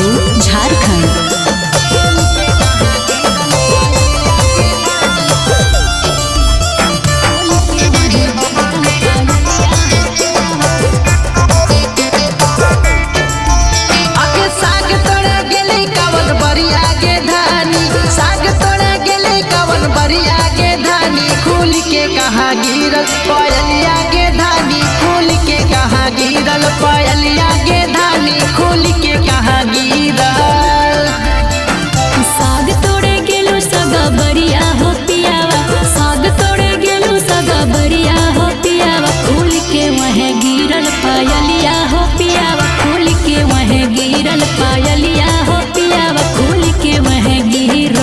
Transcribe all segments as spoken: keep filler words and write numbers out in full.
लखनऊ झारखंड। कहाँ गिरल पायलिया के धानी खोल के कहाँ गिरल पायलिया के धानी खोल के कहाँ गिरल। साग तोड़े गेलू सगा बरिया हो पियावा, साग तोड़े गेलू सगा बरिया हो पियावा, खोल के वह गिरल पायलिया हो पियावा, खोल के वह गिरल पायलिया हो पियावा, खोल के वह गिरल।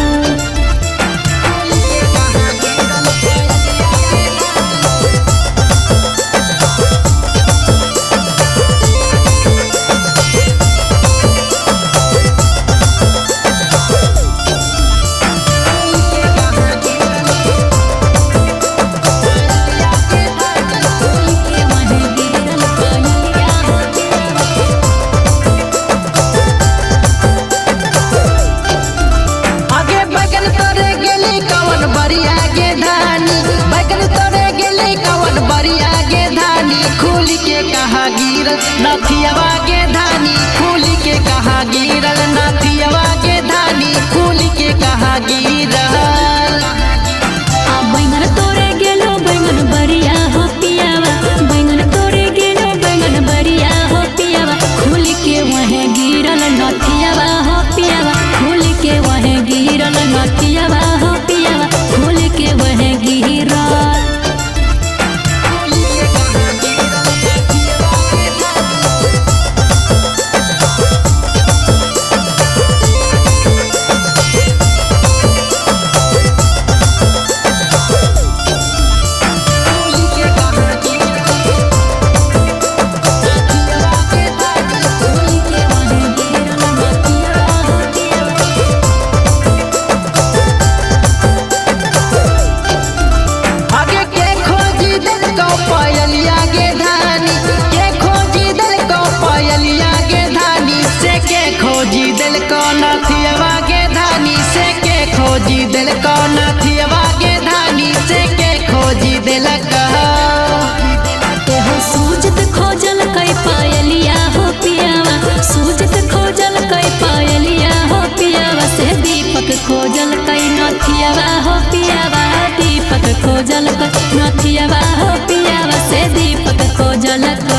नाथियावा के धानी खोल के कहाँ गिरल, नाथियावा के धानी खोल के कहाँ गिरल। बैंगन तोड़े गेलो बैंगन बरिया हो पियावा, बैंगन तोड़े गेलो बैंगन बरिया हो पियावा, खोल के वह गिरल नथियावा हो पियावा, खोल के वह गिरल नथियावा हो पियावा, खोल के वह गिरल। खोजी दिल को नाथियावा के धानी से के खोजी दिल को नाथियावा के धानी से के खोजी दिल हो सूजत खोजल कई पायलिया हो पियावा, सूजत खोजल कई पायलिया हो पियावा, से दीपक खोजल कई नथियावा हो पियावा, दीपक खोजल कई नथियावा हो पियावा, से दीपक खोजल